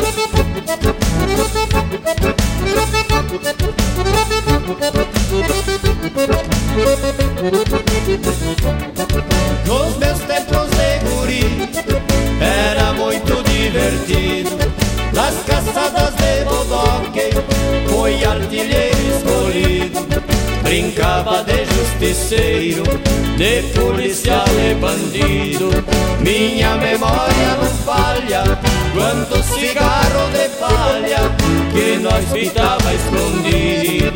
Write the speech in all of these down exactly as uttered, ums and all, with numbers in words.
Nos meus tempos de guri era muito divertido. Nas caçadas de bodoque foi artilheiro escolhido. Brincava de justiceiro, de policial e bandido. Minha memória não falha quanto cigarro de palha que nós pitava escondido.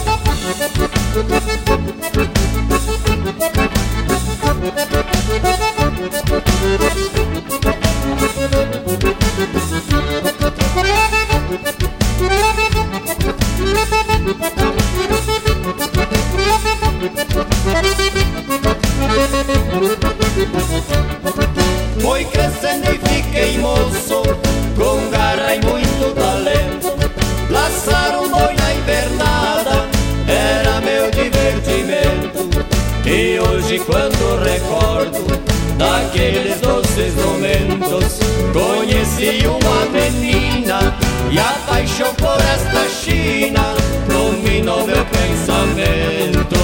Foi crescendo e fiquei moço, com garra e muito talento. Laçar um boi na invernada era meu divertimento. E hoje quando recordo daqueles doces momentos, conheci uma menina e a paixão por esta China dominou meu pensamento.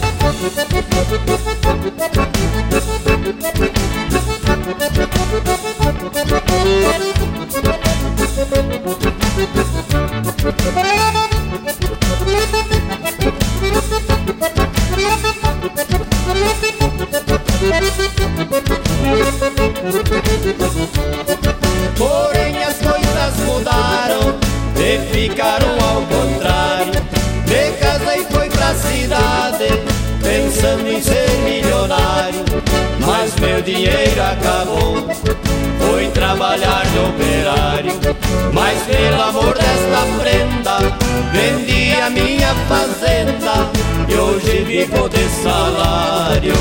Porém as coisas mudaram e ficaram ao contrário. Me casei e fui pra cidade pensando em ser milionário. Mas meu dinheiro acabou, fui trabalhar de operário. Mas pelo amor desta prenda vendi a minha fazenda e hoje vivo de salário.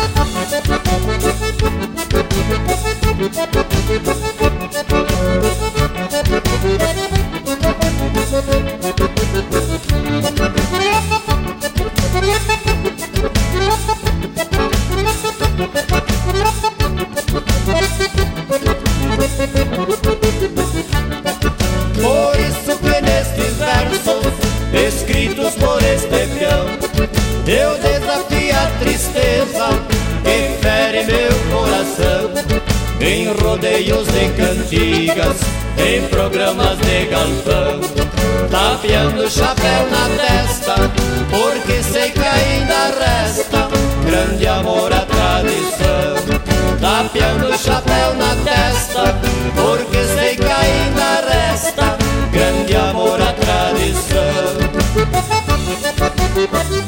Por isso que nestes versos escritos por este peão eu desafio a tristeza que fere meu coração. Em rodeios de cantigas, em programas de galpão, tapeando o chapéu na testa, porque sei que ainda resta grande amor à tradição. Tapeando o chapéu na testa, porque sei que ainda resta grande amor à tradição.